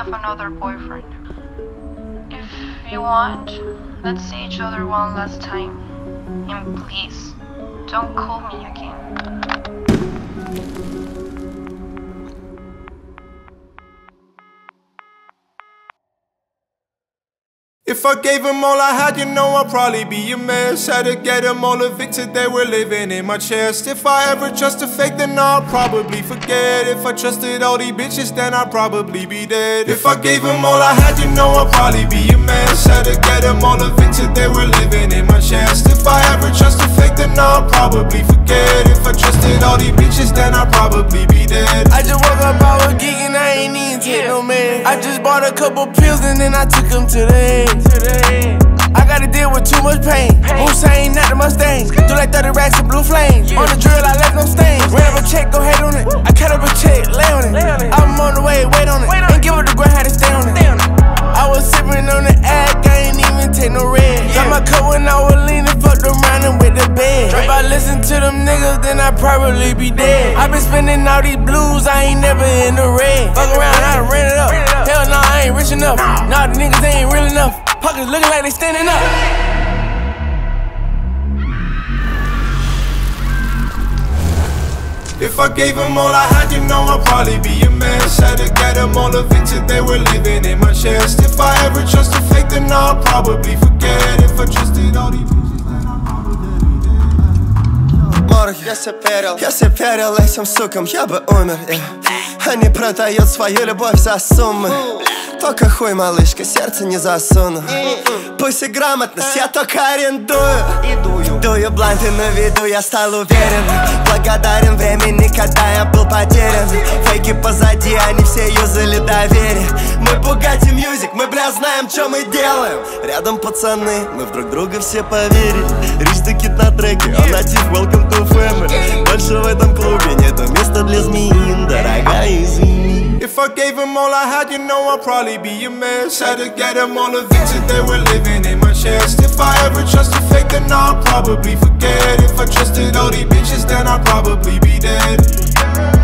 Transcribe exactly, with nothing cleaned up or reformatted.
have another boyfriend. If you want, let's see each other one last time. And please, don't call me again. If I gave them all I had, you know I'd probably be a mess. Had to get them all evicted, they were living in my chest. If I ever trust a fake, then I'll probably forget. If I trusted all these bitches, then I'd probably be dead. If I gave them all I had, you know I'd probably be a mess. Had to get them all evicted, they were living in my chest. If I ever trust a fake, then I'll probably forget. If I trusted all these bitches, then I'd probably be dead. I just woke up, I was geeking, I ain't even take no man. I just bought a couple pills and then I took them to the end. I gotta deal with too much pain. Hussein, not the Mustang. Do like thirty racks of blue flames. On the drill, I left no stains. Ran up a check, go ahead on it. I cut up a check, lay on it. I'm on the way, wait on it. Ain't give it the grind, had to stay on it. I was sipping on the act, I ain't even take no red. Got my cup when I was leaning, fucked around and with the bed. If I listen to them niggas, then I'd probably be dead. I been spending all these blues, I ain't never in the red. Fuck around, I done ran it up. Hell no, I ain't rich enough. Nah, the niggas ain't real enough. Pockets looking like they standing up. If I gave them all I had, you know I'd probably be a mess. Had to get them all evicted, they were living in my chest. If I ever trust a fake, then I'll probably forget. If I trusted all these bitches, then I'll probably be Морг, я все перел, я все перел этим сукам, я бы умер, yeah. Они продают свою любовь за суммы. Только хуй, малышка, сердце не засуну. Пусть и грамотность, я только арендую. Дую бланты на виду, я стал уверен. Благодарен времени, когда я был потерян. Фейки позади, они все юзали доверие. Мы Bugatti Music, мы, бля, знаем, что мы делаем. Рядом пацаны, мы в друг друга все поверили. Рич the Kid на треке, а натив welcome to family. Больше в этом клубе нету места для змеин, дорогая, извини. If I gave them all I had, you know I'd probably be a mess. Had to get them all evicted, they were living in my chest. If I ever trust a fake, then I'll probably forget. If I trusted all these bitches, then I'd probably be dead.